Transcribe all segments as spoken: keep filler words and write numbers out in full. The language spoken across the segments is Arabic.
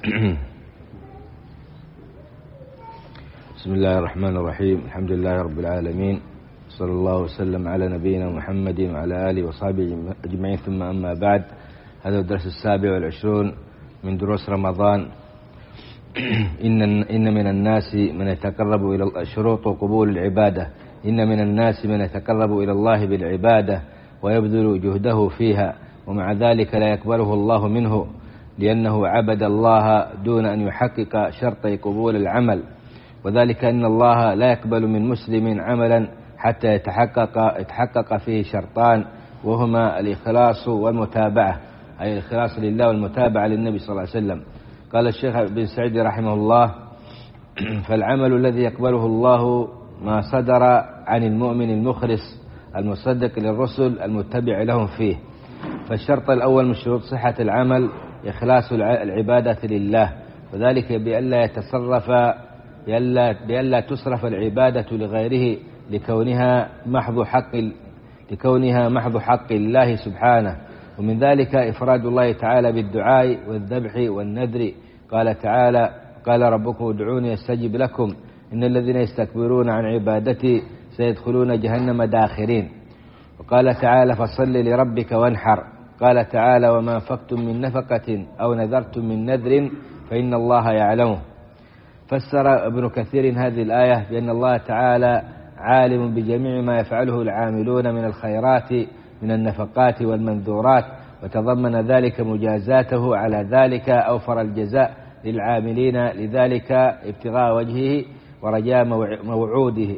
بسم الله الرحمن الرحيم. الحمد لله رب العالمين، صلى الله وسلم على نبينا محمد وعلى آله وصحبه أجمعين، ثم أما بعد. هذا الدرس السابع والعشرون من دروس رمضان. إن إن من الناس من يتقرب إلى شروط قبول العبادة إن من الناس من يتقرب إلى الله بالعبادة ويبذل جهده فيها، ومع ذلك لا يقبله الله منه، لأنه عبد الله دون أن يحقق شرطي قبول العمل، وذلك أن الله لا يقبل من مسلم عملا حتى يتحقق يتحقق فيه شرطان، وهما الإخلاص والمتابعة، أي الإخلاص لله والمتابعة للنبي صلى الله عليه وسلم. قال الشيخ بن سعيد رحمه الله: فالعمل الذي يقبله الله ما صدر عن المؤمن المخلص المصدق للرسل المتبع لهم فيه. فالشرط الأول من شروط صحة العمل إخلاص العبادة لله، وذلك بألا يتصرف بألا, بألا تصرف العبادة لغيره لكونها محض حق لكونها محض حق الله سبحانه. ومن ذلك إفراد الله تعالى بالدعاء والذبح والنذر. قال تعالى: قال ربكم ادعوني استجب لكم إن الذين يستكبرون عن عبادتي سيدخلون جهنم داخرين. وقال تعالى: فصل لربك وانحر. قال تعالى: وما أنفقتم من نفقة أو نذرتم من نذر فإن الله يعلمه. فسر ابن كثير هذه الآية بأن الله تعالى عالم بجميع ما يفعله العاملون من الخيرات من النفقات والمنذورات، وتضمن ذلك مجازاته على ذلك، أوفر الجزاء للعاملين لذلك ابتغاء وجهه ورجاء موعوده.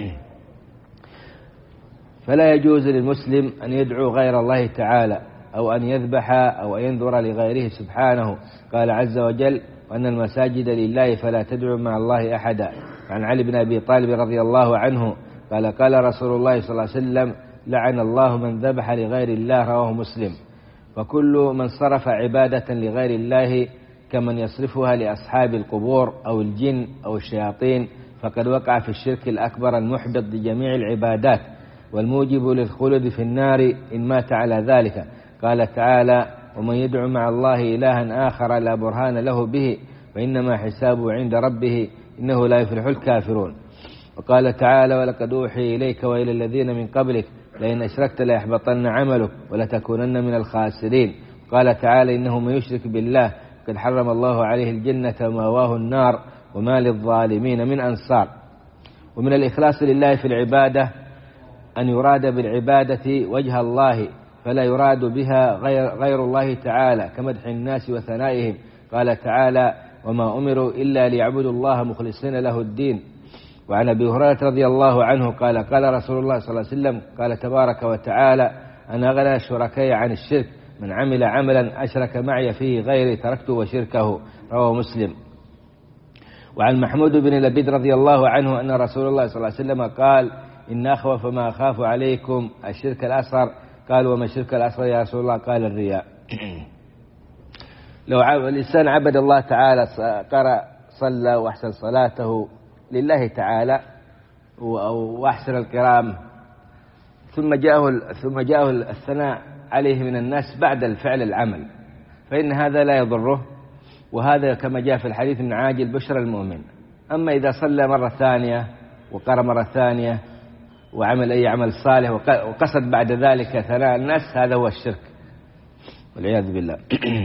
فلا يجوز للمسلم أن يدعو غير الله تعالى أو أن يذبح أو أن ينذر لغيره سبحانه. قال عز وجل: وأن المساجد لله فلا تدعوا مع الله أحدا. عن علي بن أبي طالب رضي الله عنه قال: قال رسول الله صلى الله عليه وسلم: لعن الله من ذبح لغير الله. رواه مسلم. وكل من صرف عبادة لغير الله كمن يصرفها لأصحاب القبور أو الجن أو الشياطين فقد وقع في الشرك الأكبر المحبط لجميع العبادات والموجب للخلد في النار إن مات على ذلك. قال تعالى: ومن يدعو مع الله إلها آخر لا برهان له به فإنما حسابه عند ربه إنه لا يفلح الكافرون. وقال تعالى: ولقد أوحي إليك وإلى الذين من قبلك لئن أشركت ليحبطن عملك ولتكونن من الخاسرين. قال تعالى: إنه من يشرك بالله قد حرم الله عليه الجنة ومأواه النار وما للظالمين من أنصار. ومن الإخلاص لله في العبادة أن يراد بالعبادة وجه الله، فلا يراد بها غير, غير الله تعالى كمدح الناس وثنائهم. قال تعالى: وما أمروا إلا ليعبدوا الله مخلصين له الدين. وعن أبي هريرة رضي الله عنه قال: قال رسول الله صلى الله عليه وسلم: قال تبارك وتعالى: أنا أغنى شركائي عن الشرك، من عمل عملا أشرك معي فيه غيري تركته وشركه. رواه مسلم. وعن محمود بن لبيد رضي الله عنه أن رسول الله صلى الله عليه وسلم قال: إن أخوف ما أخاف عليكم الشرك الأصغر. قال: وما الشرك الأصغر يا رسول الله؟ قال: الرياء. لو الإنسان عبد الله تعالى، قرأ صلى وأحسن صلاته لله تعالى وأحسن القراءة، ثم جاءه ثم جاءه الثناء عليه من الناس بعد الفعل العمل، فإن هذا لا يضره، وهذا كما جاء في الحديث من عاجل بشرى المؤمن. أما إذا صلى مرة ثانية وقرأ مرة ثانية وعمل أي عمل صالح وقصد بعد ذلك ثناء الناس، هذا هو الشرك والعياذ بالله.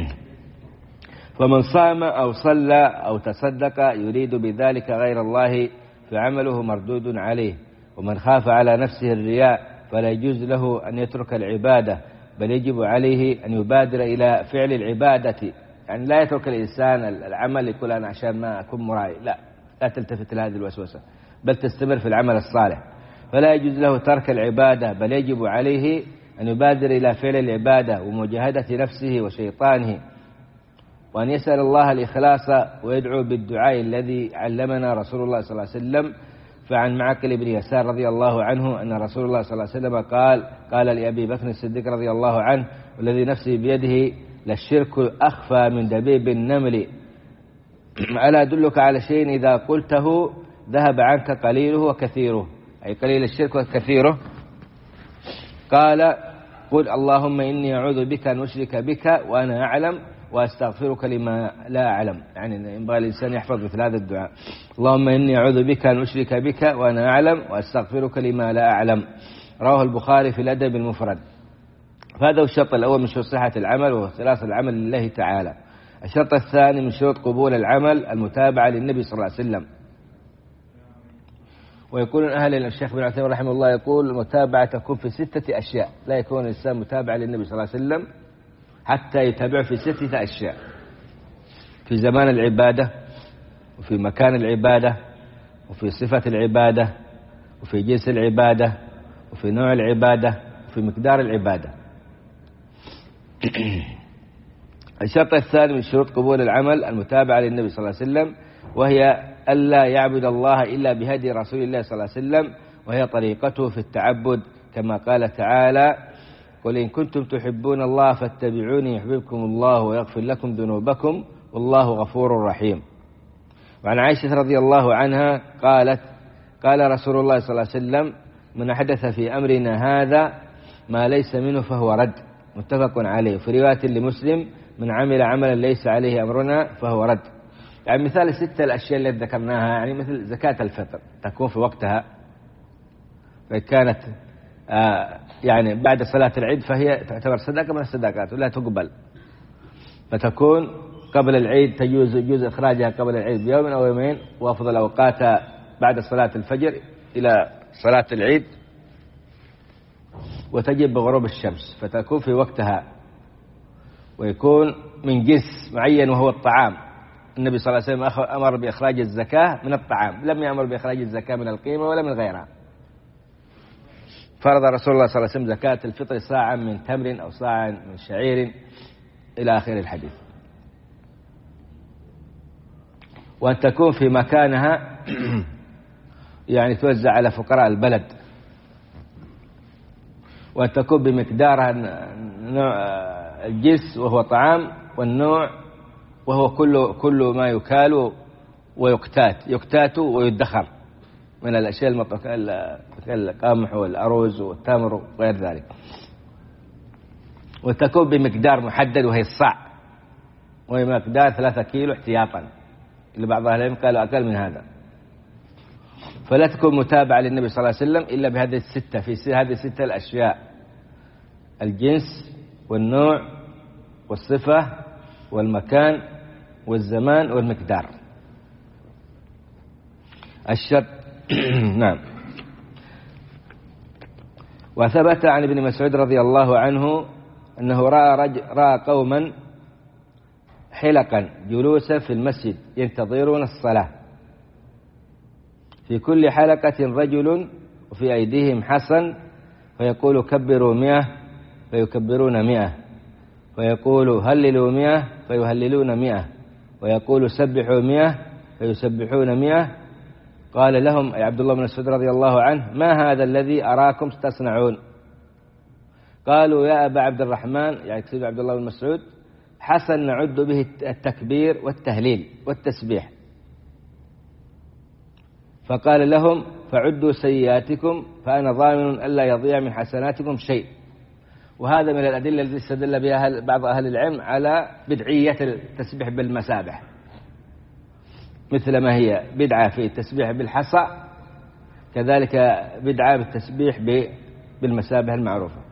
فمن صام أو صلى أو تصدق يريد بذلك غير الله فعمله مردود عليه. ومن خاف على نفسه الرياء فلا يجوز له أن يترك العبادة، بل يجب عليه أن يبادر إلى فعل العبادة. يعني لا يترك الإنسان العمل يقول أنا عشان ما أكون مرائي، لا لا تلتفت لهذه الوسوسة، بل تستمر في العمل الصالح. فلا يجوز له ترك العبادة، بل يجب عليه أن يبادر إلى فعل العبادة ومجاهدة نفسه وشيطانه، وأن يسأل الله الإخلاص ويدعو بالدعاء الذي علمنا رسول الله صلى الله عليه وسلم. فعن معقل بن يسار رضي الله عنه أن رسول الله صلى الله عليه وسلم قال: قال لأبي بكر الصديق رضي الله عنه: والذي نفسي بيده للشرك أخفى من دبيب النمل، ألا أدلك على شيء إذا قلته ذهب عنك قليله وكثيره، أي قليل الشرك وكثيره. قال: قل اللهم إني أعوذ بك أن أشرك بك وأنا أعلم وأستغفرك لما لا أعلم. يعني ينبغي الإنسان يحفظ مثل هذا الدعاء: اللهم إني أعوذ بك أن أشرك بك وأنا أعلم وأستغفرك لما لا أعلم. رواه البخاري في الأدب المفرد. فهذا هو الشرط الأول من شروط صحة العمل وإخلاص العمل لله تعالى. الشرط الثاني من شروط قبول العمل المتابعة للنبي صلى الله عليه وسلم. ويكون أهل الشيخ بن عثيمين رحمه الله يقول: المتابعة تكون في ستة أشياء. لا يكون الإنسان متابعة للنبي صلى الله عليه وسلم حتى يتابع في ستة أشياء: في زمان العبادة، وفي مكان العبادة، وفي صفة العبادة، وفي جنس العبادة، وفي نوع العبادة، وفي مقدار العبادة. الشرط الثاني من شروط قبول العمل المتابعة للنبي صلى الله عليه وسلم، وهي ألا يعبد الله إلا بهدي رسول الله صلى الله عليه وسلم، وهي طريقته في التعبد، كما قال تعالى: قل إن كنتم تحبون الله فاتبعوني يحببكم الله ويغفر لكم ذنوبكم والله غفور رحيم. وعن عائشة رضي الله عنها قالت: قال رسول الله صلى الله عليه وسلم: من أحدث في أمرنا هذا ما ليس منه فهو رد. متفق عليه. في رواية لمسلم: من عمل عملا ليس عليه أمرنا فهو رد. يعني مثال الستة الأشياء التي ذكرناها، يعني مثل زكاة الفطر تكون في وقتها، فكانت آه يعني بعد صلاة العيد فهي تعتبر صدقة من الصدقات ولا تقبل، فتكون قبل العيد تجوز يجوز إخراجها قبل العيد بيوم أو يومين، وأفضل أوقاتها بعد صلاة الفجر إلى صلاة العيد، وتجب بغروب الشمس، فتكون في وقتها، ويكون من جنس معين وهو الطعام. النبي صلى الله عليه وسلم أمر بإخراج الزكاة من الطعام، لم يأمر بإخراج الزكاة من القيمة ولا من غيرها. فرض رسول الله صلى الله عليه وسلم زكاة الفطر صاعا من تمر أو صاعا من شعير إلى آخر الحديث. وأن تكون في مكانها يعني توزع على فقراء البلد، وأن تكون بمقدارها نوع الجنس وهو طعام، والنوع وهو كل كل ما يكال ويقتات يقتات ويدخر من الأشياء المطبخة كالقمح والأرز والتمر وغير ذلك. وتكون بمقدار محدد وهي الصاع، وهي مقدار ثلاثة كيلو احتياطا، اللي بعض أهل العلم قالوا أقل من هذا. فلا تكون متابعة للنبي صلى الله عليه وسلم إلا بهذه الستة، في هذه الستة الأشياء: الجنس والنوع والصفة والمكان والزمان والمقدار. الشرط نعم. وثبت عن ابن مسعود رضي الله عنه أنه رأى, رج... رأى قوما حلقا جلوسا في المسجد ينتظرون الصلاة، في كل حلقة رجل وفي أيديهم حصن، فيقول كبروا مئة فيكبرون مئة، ويقول هللوا مئة فيهللون مئة، ويقول سبحوا مئة فيسبحون مئة. قال لهم أي عبد الله بن مسعود رضي الله عنه: ما هذا الذي أراكم تصنعون؟ قالوا: يا أبا عبد الرحمن، يعني يقصد عبد الله بن مسعود، حسن نعد به التكبير والتهليل والتسبيح. فقال لهم: فعدوا سيئاتكم فأنا ضامن ألا يضيع من حسناتكم شيء. وهذا من الأدلة التي استدل بها بعض أهل العلم على بدعية التسبيح بالمسابح، مثل ما هي بدعة في التسبيح بالحصى، كذلك بدعة بالتسبيح بالمسابح المعروفة.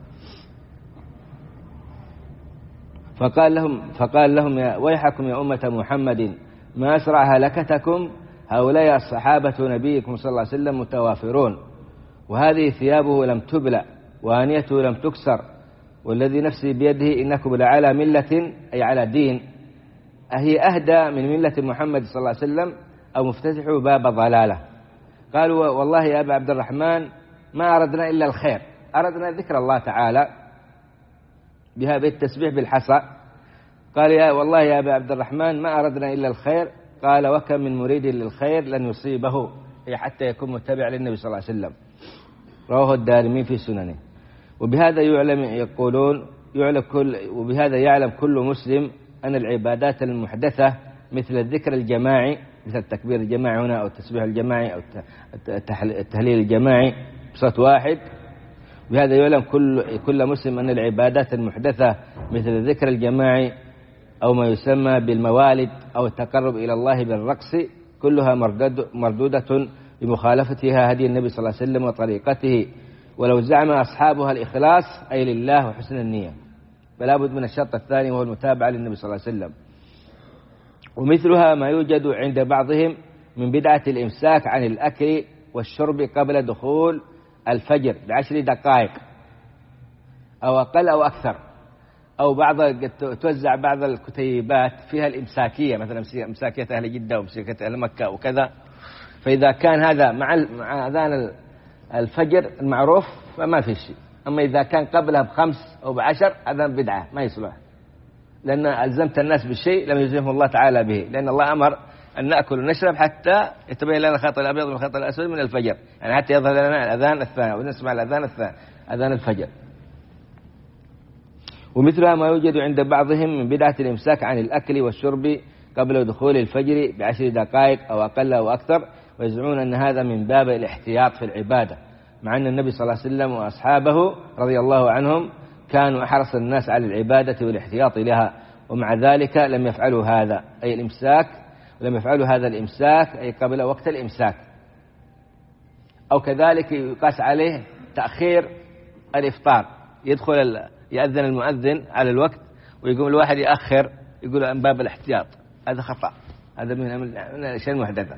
فقال لهم فقال لهم يا ويحكم يا أمة محمد ما أسرع هلكتكم، هؤلاء الصحابة نبيكم صلى الله عليه وسلم متوافرون، وهذه ثيابه لم تبلى وآنيته لم تكسر، والذي نفسي بيده إنكم لعلى ملة أي على دين أهي أهدى من ملة محمد صلى الله عليه وسلم أو مفتتح باب ضلالة. قالوا: والله يا أبا عبد الرحمن ما أردنا إلا الخير، أردنا ذكر الله تعالى بها بالتسبيح بالحصى. قال: يا والله يا أبا عبد الرحمن ما أردنا إلا الخير. قال: وكم من مريد للخير لن يصيبه، أي حتى يكون متبع للنبي صلى الله عليه وسلم. رواه الدارمي في سننه. وبهذا يعلم يقولون يعلم كل وبهذا يعلم كل مسلم أن العبادات المحدثة مثل الذكر الجماعي، مثل التكبير الجماعي هنا أو التسبيح الجماعي أو التهليل الجماعي بصوت واحد، بهذا يعلم كل كل مسلم أن العبادات المحدثة مثل الذكر الجماعي أو ما يسمى بالموالد أو التقرب إلى الله بالرقص كلها مردودة بمخالفتها هدي النبي صلى الله عليه وسلم وطريقته، ولو زعم أصحابها الإخلاص أي لله وحسن النية، فلا بد من الشرط الثاني وهو المتابعة للنبي صلى الله عليه وسلم. ومثلها ما يوجد عند بعضهم من بدعة الإمساك عن الأكل والشرب قبل دخول الفجر بعشر دقائق أو أقل أو أكثر، أو بعض توزع بعض الكتيبات فيها الإمساكية، مثلا إمساكية أهل جدة وإمساكية أهل مكة وكذا، فإذا كان هذا مع مع أذان الفجر المعروف فما في شيء، أما إذا كان قبلها بخمس أو بعشر هذا بدعة ما يصلح، لأن ألزمت الناس بالشيء لم يلزمهم الله تعالى به، لأن الله أمر أن نأكل ونشرب حتى يتبين لنا الخط الأبيض من الخط الأسود من الفجر، يعني حتى يظهر لنا الأذان الثاني ونسمع الأذان الثاني أذان الفجر. ومثلها ما يوجد عند بعضهم من بدعة الإمساك عن الأكل والشرب قبل دخول الفجر بعشر دقائق أو أقل أو أكثر، ويزعمون أن هذا من باب الاحتياط في العبادة، مع أن النبي صلى الله عليه وسلم وأصحابه رضي الله عنهم كانوا أحرص الناس على العبادة والاحتياط لها، ومع ذلك لم يفعلوا هذا أي الإمساك، ولم يفعلوا هذا الإمساك أي قبل وقت الإمساك. أو كذلك يقاس عليه تأخير الإفطار، يدخل يأذن المؤذن على الوقت ويقوم الواحد يأخر، يقول من باب الاحتياط، هذا خطأ، هذا من الأشياء المحدثة.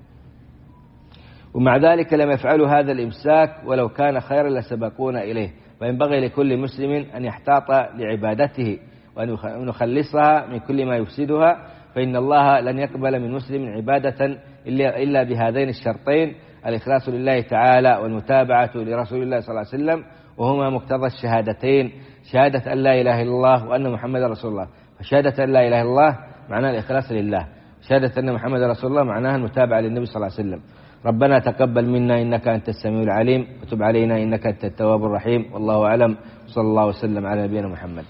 ومع ذلك لم يفعلوا هذا الإمساك ولو كان خيرا لسبقونا إليه، وينبغي لكل مسلم أن يحتاط لعبادته وأن يخلصها من كل ما يفسدها، فإن الله لن يقبل من مسلم عبادة إلا بهذين الشرطين: الإخلاص لله تعالى والمتابعة لرسول الله صلى الله عليه وسلم، وهما مقتضى الشهادتين، شهادة أن لا إله إلا الله وأن محمد رسول الله. فشهادة أن لا إله إلا الله معناها الإخلاص لله، شهادة أن محمد رسول الله معناها المتابعة للنبي صلى الله عليه وسلم. ربنا تقبل منا إنك أنت السميع العليم، وتب علينا إنك أنت التواب الرحيم، والله أعلم، صلى الله وسلم على نبينا محمد.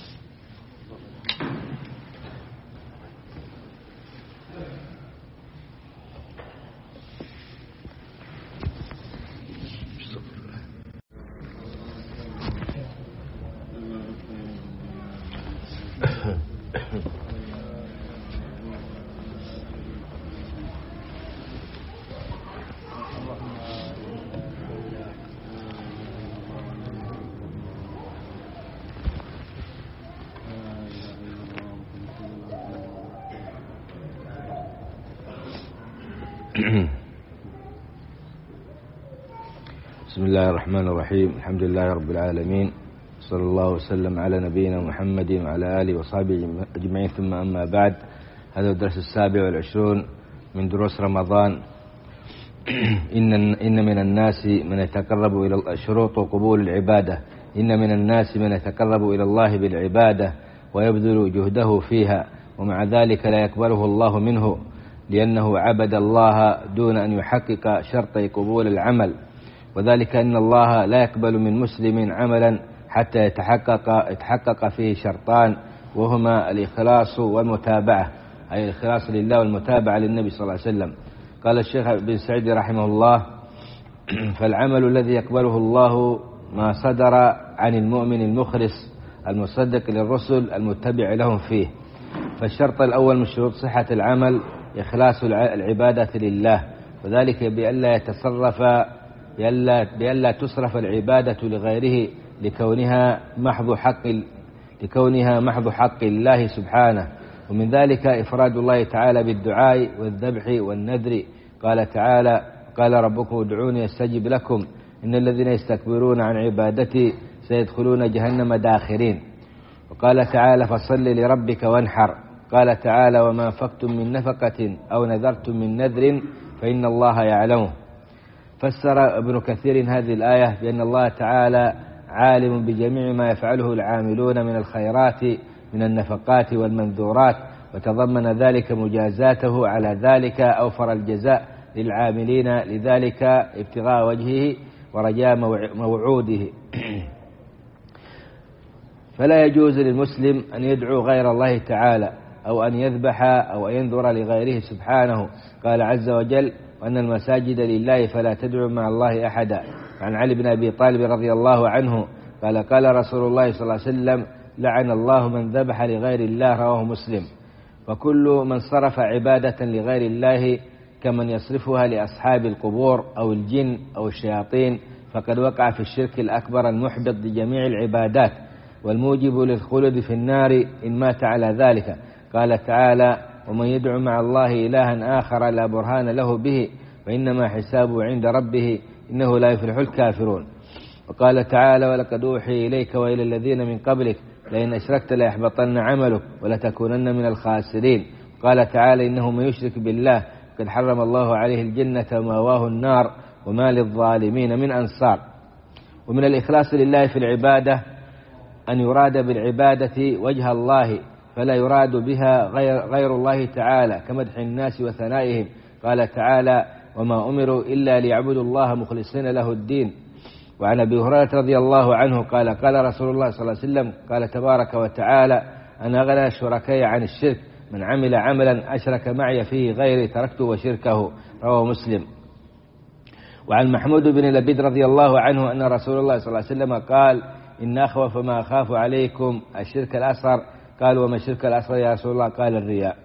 بسم الله الرحمن الرحيم، الحمد لله رب العالمين، صلى الله وسلم على نبينا محمد وعلى آله وصحبه أجمعين، ثم أما بعد. هذا الدرس السابع والعشرون من دروس رمضان. إن إن من الناس من يتقرب إلى شروط قبول العبادة، إن من الناس من يتقرب إلى الله بالعبادة ويبذل جهده فيها، ومع ذلك لا يقبله الله منه، لأنه عبد الله دون أن يحقق شرطي قبول العمل، وذلك أن الله لا يقبل من مسلم عملا حتى يتحقق يتحقق فيه شرطان، وهما الإخلاص والمتابعة، أي الإخلاص لله والمتابعة للنبي صلى الله عليه وسلم. قال الشيخ بن سعيد رحمه الله: فالعمل الذي يقبله الله ما صدر عن المؤمن المخلص المصدق للرسل المتبع لهم فيه. فالشرط الأول من شروط صحة العمل إخلاص العبادة لله، وذلك بألا يتصرف بألا, بألا تصرف العبادة لغيره لكونها محض حق لكونها محض حق الله سبحانه. ومن ذلك إفراد الله تعالى بالدعاء والذبح والنذر. قال تعالى: قال ربكم ادعوني استجب لكم إن الذين يستكبرون عن عبادتي سيدخلون جهنم داخرين. وقال تعالى: فصل لربك وانحر. قال تعالى: وما أنفقتم من نفقة أو نذرتم من نذر فإن الله يعلمه. فسر ابن كثير هذه الآية بأن الله تعالى عالم بجميع ما يفعله العاملون من الخيرات من النفقات والمنذورات، وتضمن ذلك مجازاته على ذلك، أوفر الجزاء للعاملين لذلك ابتغاء وجهه ورجاء موعوده. فلا يجوز للمسلم أن يدعو غير الله تعالى أو أن يذبح أو أن ينذر لغيره سبحانه. قال عز وجل: وأن المساجد لله فلا تدعوا مع الله أحدا. عن علي بن أبي طالب رضي الله عنه قال: قال رسول الله صلى الله عليه وسلم: لعن الله من ذبح لغير الله، رواه مسلم. وكل من صرف عبادة لغير الله كمن يصرفها لأصحاب القبور أو الجن أو الشياطين فقد وقع في الشرك الأكبر المحبط لجميع العبادات والموجب للخلد في النار إن مات على ذلك. قال تعالى: ومن يدعو مع الله إلها آخر لا برهان له به وإنما حسابه عند ربه إنه لا يفلح الكافرون. وقال تعالى: ولقد أوحي إليك وإلى الذين من قبلك لئن أشركت ليحبطن عملك ولتكونن من الخاسرين. قال تعالى: إنه من يشرك بالله قد حرم الله عليه الجنة ومأواه النار وما للظالمين من أنصار. ومن الإخلاص لله في العبادة أن يراد بالعبادة وجه الله فلا يراد بها غير, غير الله تعالى كمدح الناس وثنائهم. قال تعالى: وما أمروا إلا ليعبدوا الله مخلصين له الدين. وعن أبي هريرة رضي الله عنه قال: قال رسول الله صلى الله عليه وسلم: قال تبارك وتعالى: أنا أغنى شركائي عن الشرك، من عمل عملا أشرك معي فيه غيري تركته وشركه، رواه مسلم. وعن محمود بن لبيد رضي الله عنه أن رسول الله صلى الله عليه وسلم قال: إن أخوف ما أخاف عليكم الشرك الأصغر. قال: وما الشرك الأصغر يا رسول الله؟ قال: الرياء.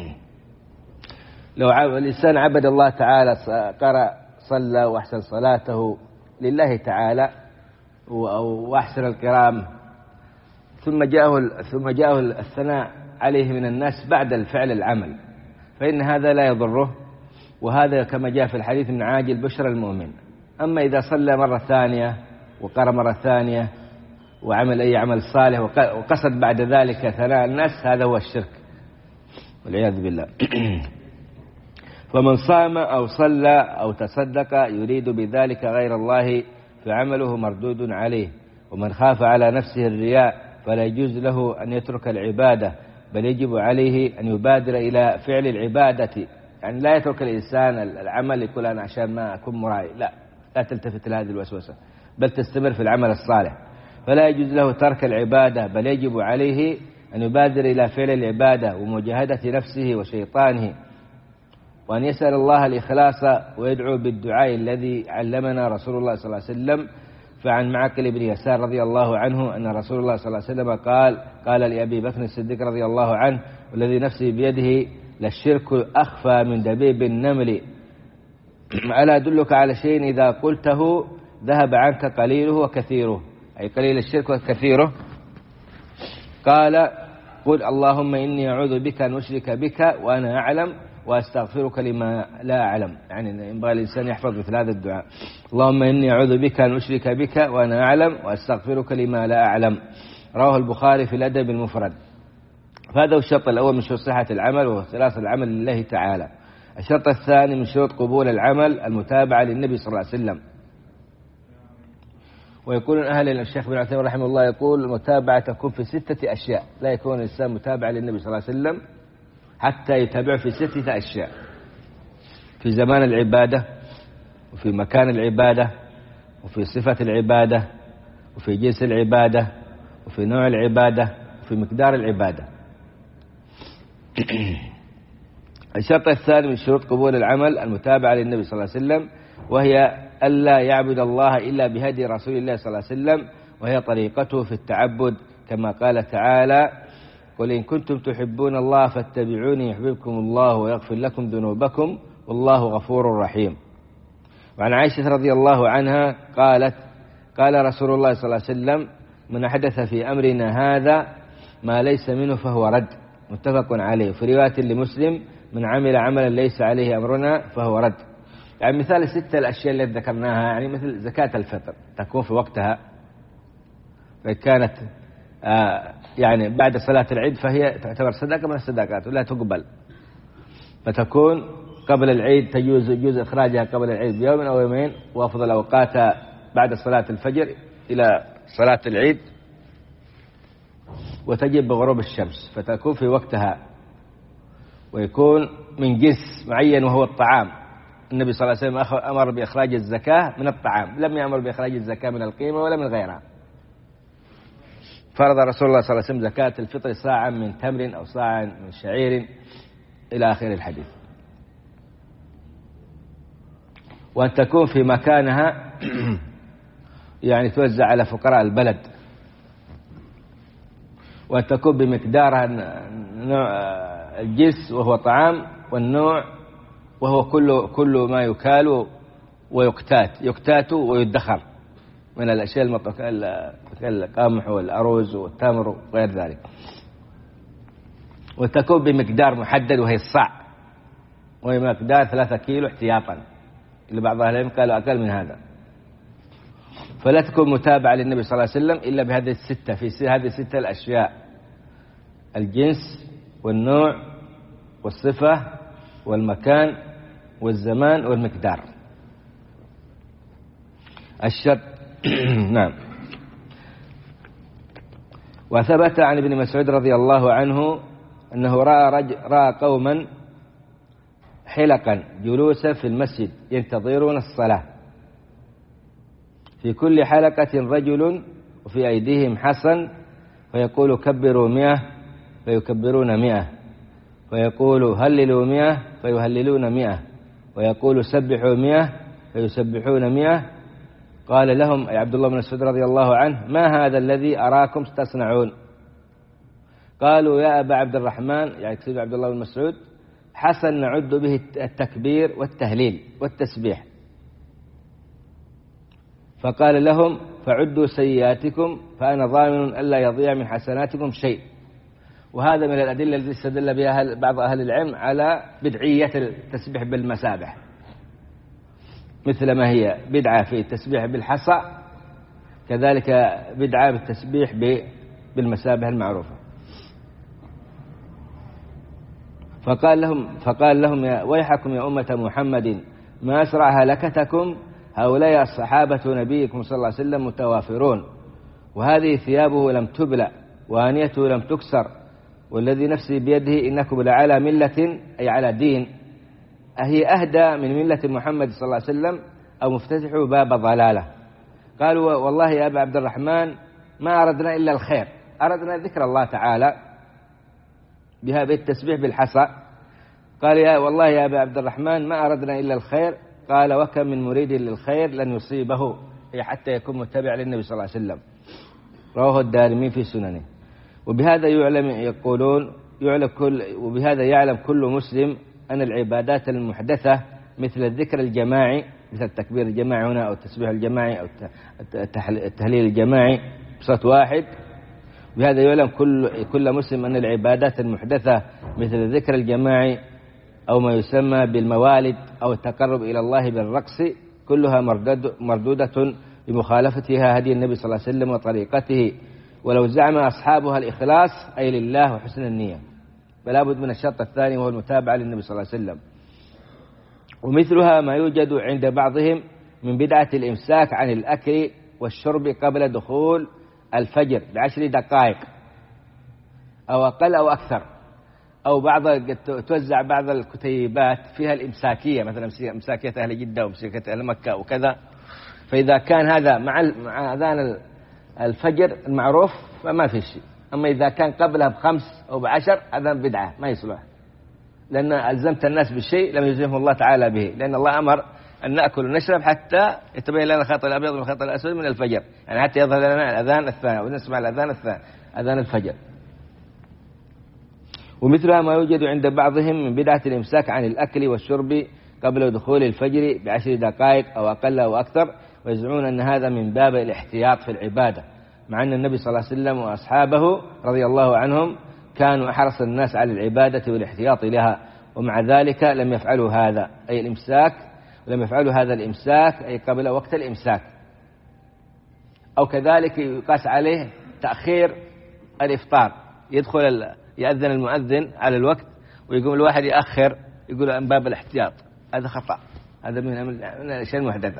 لو الإنسان عبد الله تعالى، قرأ صلى وأحسن صلاته لله تعالى وأحسن القرام، ثم جاءه ثم جاءه الثناء عليه من الناس بعد الفعل العمل، فإن هذا لا يضره، وهذا كما جاء في الحديث من عاجل بشرى المؤمن. أما إذا صلى مرة ثانية وقرأ مرة ثانية وعمل أي عمل صالح وقصد بعد ذلك ثناء الناس، هذا هو الشرك والعياذ بالله. فمن صام أو صلى أو تصدق يريد بذلك غير الله فعمله مردود عليه. ومن خاف على نفسه الرياء فلا يجوز له أن يترك العبادة، بل يجب عليه أن يبادر إلى فعل العبادة. يعني لا يترك الإنسان العمل يقول أنا عشان ما أكون مرائي، لا لا تلتفت لهذه الوسوسة، بل تستمر في العمل الصالح. فلا يجوز له ترك العبادة، بل يجب عليه أن يبادر إلى فعل العبادة ومجاهدة نفسه وشيطانه، وأن يسأل الله الإخلاص ويدعو بالدعاء الذي علمنا رسول الله صلى الله عليه وسلم. فعن معقل بن يسار رضي الله عنه أن رسول الله صلى الله عليه وسلم قال: قال لأبي بكر الصديق رضي الله عنه: والذي نفسي بيده للشرك أخفى من دبيب النمل، ألا أدلك على شيء إذا قلته ذهب عنك قليله وكثيره، أي قليل الشرك وكثيره. قال: قل اللهم إني أعوذ بك أن أشرك بك وأنا أعلم وأستغفرك لما لا أعلم. يعني ينبغي الإنسان يحفظ مثل هذا الدعاء: اللهم إني أعوذ بك أن أشرك بك وأنا أعلم وأستغفرك لما لا أعلم. رواه البخاري في الأدب المفرد. فهذا هو الشرط الأول من شروط صحة العمل واخلاص العمل لله تعالى. الشرط الثاني من شروط قبول العمل المتابعة للنبي صلى الله عليه وسلم. ويقول أهل الشيخ بن عثيمين رحمه الله يقول: المتابعة تكون في ستة أشياء، لا يكون الإنسان متابعة للنبي صلى الله عليه وسلم حتى يتابع في ستة أشياء: في زمان العبادة، وفي مكان العبادة، وفي صفة العبادة، وفي جنس العبادة، وفي نوع العبادة، وفي مقدار العبادة. الشرط الثاني من شروط قبول العمل المتابعة للنبي صلى الله عليه وسلم، وهي ألا يعبد الله إلا بهدي رسول الله صلى الله عليه وسلم، وهي طريقته في التعبد كما قال تعالى: قل إن كنتم تحبون الله فاتبعوني يحببكم الله ويغفر لكم ذنوبكم والله غفور رحيم. وعن عائشة رضي الله عنها قالت: قال رسول الله صلى الله عليه وسلم: من أحدث في أمرنا هذا ما ليس منه فهو رد، متفق عليه. في رواية لمسلم: من عمل عملا ليس عليه أمرنا فهو رد. يعني مثال الستة الأشياء التي ذكرناها، يعني مثل زكاة الفطر تكون في وقتها، فكانت آه يعني بعد صلاة العيد فهي تعتبر صدقة من الصدقات ولا تقبل، فتكون قبل العيد، تجوز يجوز إخراجها قبل العيد بيوم أو يومين، وأفضل أوقاتها بعد صلاة الفجر إلى صلاة العيد، وتجب بغروب الشمس، فتكون في وقتها، ويكون من جنس معين وهو الطعام. النبي صلى الله عليه وسلم أمر بإخراج الزكاة من الطعام، لم يأمر بإخراج الزكاة من القيمة ولا من غيرها. فرض رسول الله صلى الله عليه وسلم زكاة الفطر صاعا من تمر أو صاعا من شعير إلى آخر الحديث. وأن تكون في مكانها يعني توزع على فقراء البلد. وأن تكون بمقدارها نوع الجنس وهو طعام، والنوع وهو كل كل ما يكال ويقتات يقتات ويدخر من الأشياء المطبخة كالقمح والأرز والتمر وغير ذلك. وتكون بمقدار محدد وهي الصاع، وهي مقدار ثلاثة كيلو احتياطا، اللي بعض أهل العلم قالوا أقل من هذا. فلا تكون متابعة للنبي صلى الله عليه وسلم إلا بهذه الستة، في هذه الستة الأشياء: الجنس والنوع والصفة والمكان والزمان والمقدار. الشرط نعم. وثبت عن ابن مسعود رضي الله عنه أنه رأى, رج... رأى قوما حلقا جلوسا في المسجد ينتظرون الصلاة، في كل حلقة رجل وفي أيديهم حصن، فيقول كبروا مئة فيكبرون مئة، فيقول هللوا مئة فيهللون مئة، ويقول سبحوا مئة فيسبحون مئة. قال لهم أي عبد الله بن مسعود رضي الله عنه: ما هذا الذي أراكم تصنعون؟ قالوا: يا أبا عبد الرحمن، يعني كتب عبد الله بن مسعود، حسن نعد به التكبير والتهليل والتسبيح. فقال لهم: فعدوا سيئاتكم فأنا ضامن ألا يضيع من حسناتكم شيء. وهذا من الأدلة التي استدل بها بعض أهل العلم على بدعية التسبيح بالمسابح، مثل ما هي بدعة في التسبيح بالحصى، كذلك بدعة بالتسبيح بالمسابح المعروفة. فقال لهم فقال لهم يا ويحكم يا أمة محمد ما أسرع هلكتكم، هؤلاء الصحابة نبيكم صلى الله عليه وسلم متوافرون، وهذه ثيابه لم تبلى وآنيته لم تكسر، والذي نفسي بيده إنكم لعلى ملة، أي على دين، أهي أهدى من ملة محمد صلى الله عليه وسلم أو مفتتح باب ضلالة. قالوا: والله يا أبا عبد الرحمن ما أردنا إلا الخير، أردنا ذكر الله تعالى بها بالتسبيح بالحصى. قال: يا والله يا أبا عبد الرحمن ما أردنا إلا الخير. قال: وكم من مريد للخير لن يصيبه، هي حتى يكون متبع للنبي صلى الله عليه وسلم. رواه الدارمي في سننه. وبهذا يعلم يقولون يعلم كل وبهذا يعلم كل مسلم أن العبادات المحدثة مثل الذكر الجماعي، مثل التكبير الجماعي هنا أو التسبيح الجماعي أو التهليل الجماعي بصوت واحد، بهذا يعلم كل كل مسلم أن العبادات المحدثة مثل الذكر الجماعي أو ما يسمى بالموالد أو التقرب إلى الله بالرقص كلها مردودة بمخالفتها هدي النبي صلى الله عليه وسلم وطريقته، ولو زعم أصحابها الإخلاص أي لله وحسن النية، فلا بد من الشرط الثاني وهو المتابعة للنبي صلى الله عليه وسلم. ومثلها ما يوجد عند بعضهم من بدعة الإمساك عن الأكل والشرب قبل دخول الفجر بعشر دقائق أو أقل أو أكثر، أو بعض توزع بعض الكتيبات فيها الإمساكية، مثلا إمساكية أهل جدة وإمساكية أهل مكة وكذا. فإذا كان هذا مع مع أذان الفجر المعروف فما في شيء، أما إذا كان قبلها بخمس أو بعشر هذا بدعة ما يصلح، لأن ألزمت الناس بالشيء لم يلزمه الله تعالى به، لأن الله أمر أن نأكل ونشرب حتى يتبين لنا الخط الأبيض من الخط الأسود من الفجر، يعني حتى يظهر لنا الأذان الثاني ونسمع الأذان الثاني أذان الفجر. ومثلها ما يوجد عند بعضهم من بدعة الإمساك عن الأكل والشرب قبل دخول الفجر بعشر دقائق أو أقل أو أكثر، ويزعمون أن هذا من باب الاحتياط في العبادة، مع أن النبي صلى الله عليه وسلم وأصحابه رضي الله عنهم كانوا أحرص الناس على العبادة والاحتياط لها، ومع ذلك لم يفعلوا هذا أي الإمساك، ولم يفعلوا هذا الإمساك أي قبل وقت الإمساك. أو كذلك يقاس عليه تأخير الإفطار، يدخل يأذن المؤذن على الوقت ويقوم الواحد يأخر، يقول من باب الاحتياط، هذا خطأ، هذا من الأشياء المحدثة.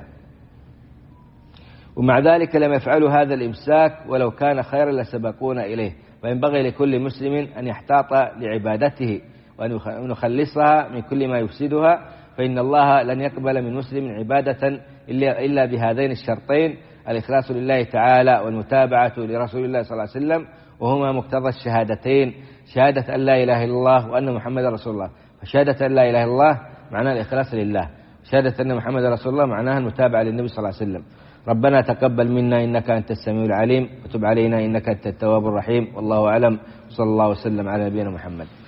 ومع ذلك لم يفعلوا هذا الإمساك ولو كان خيرا لسبقونا إليه، وينبغي لكل مسلم أن يحتاط لعبادته وأن يخلصها من كل ما يفسدها، فإن الله لن يقبل من مسلم عبادة إلا بهذين الشرطين: الإخلاص لله تعالى والمتابعة لرسول الله صلى الله عليه وسلم، وهما مقتضى الشهادتين، شهادة أن لا إله إلا الله وأن محمد رسول الله. فشهادة أن لا إله إلا الله معناها الإخلاص لله، شهادة أن محمد رسول الله معناها المتابعة للنبي صلى الله عليه وسلم. ربنا تقبل منا إنك أنت السميع العليم وتب علينا إنك أنت التواب الرحيم. والله أعلم، صلى الله وسلم على نبينا محمد.